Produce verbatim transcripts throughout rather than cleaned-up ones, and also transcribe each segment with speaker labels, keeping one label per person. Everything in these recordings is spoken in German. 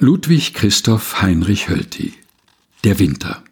Speaker 1: Ludwig Christoph Heinrich Hölty. Der Winter.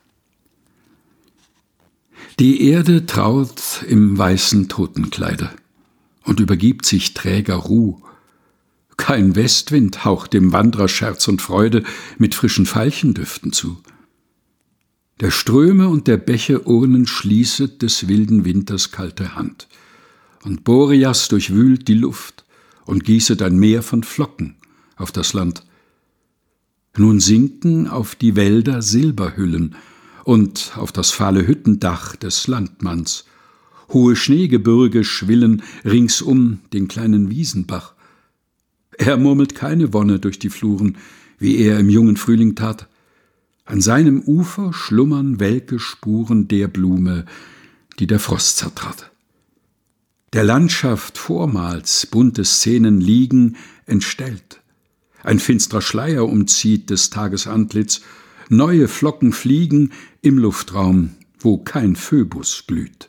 Speaker 1: Die Erde traut im weißen Totenkleide und übergibt sich träger Ruh. Kein Westwind haucht dem Wandrer Scherz und Freude mit frischen Veilchendüften zu. Der Ströme und der Bäche Urnen schließet des wilden Winters kalte Hand, und Boreas durchwühlt die Luft und gießet ein Meer von Flocken auf das Land. Nun sinken auf die Wälder Silberhüllen und auf das fahle Hüttendach des Landmanns. Hohe Schneegebirge schwillen ringsum den kleinen Wiesenbach. Er murmelt keine Wonne durch die Fluren, wie er im jungen Frühling tat. An seinem Ufer schlummern welke Spuren der Blume, die der Frost zertrat. Der Landschaft vormals bunte Szenen liegen entstellt. Ein finstrer Schleier umzieht des Tages Antlitz, neue Flocken fliegen im Luftraum, wo kein Phöbus glüht.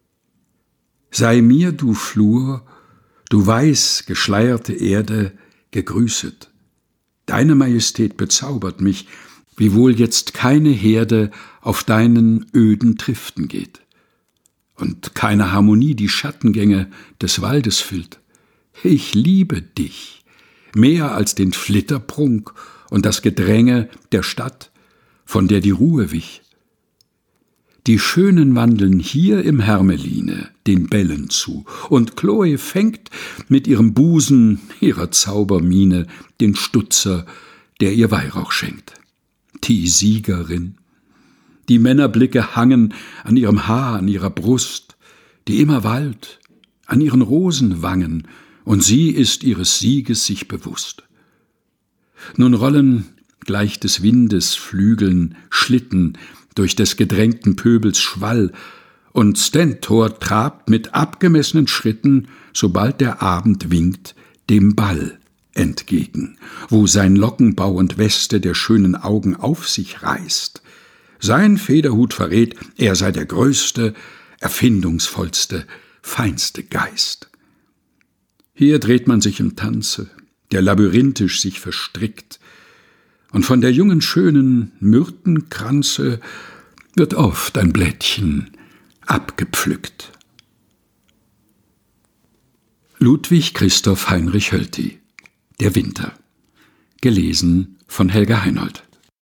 Speaker 1: Sei mir, du Flur, du weiß geschleierte Erde, gegrüßet. Deine Majestät bezaubert mich, wiewohl jetzt keine Herde auf deinen öden Triften geht und keine Harmonie die Schattengänge des Waldes füllt. Ich liebe dich mehr als den Flitterprunk und das Gedränge der Stadt, von der die Ruhe wich. Die Schönen wandeln hier im Hermeline den Bällen zu, und Chloe fängt mit ihrem Busen, ihrer Zaubermiene, den Stutzer, der ihr Weihrauch schenkt. Die Siegerin. Die Männerblicke hangen an ihrem Haar, an ihrer Brust, die immer wallt, an ihren Rosenwangen, und sie ist ihres Sieges sich bewusst. Nun rollen gleich des Windes Flügeln Schlitten durch des gedrängten Pöbels Schwall, und Stentor trabt mit abgemessenen Schritten, sobald der Abend winkt, dem Ball entgegen, wo sein Lockenbau und Weste der schönen Augen auf sich reißt. Sein Federhut verrät, er sei der größte, erfindungsvollste, feinste Geist. Hier dreht man sich im Tanze, der labyrinthisch sich verstrickt, und von der jungen schönen Myrtenkranze wird oft ein Blättchen abgepflückt. Ludwig Christoph Heinrich Hölty. Der Winter. Gelesen von Helga Heinold.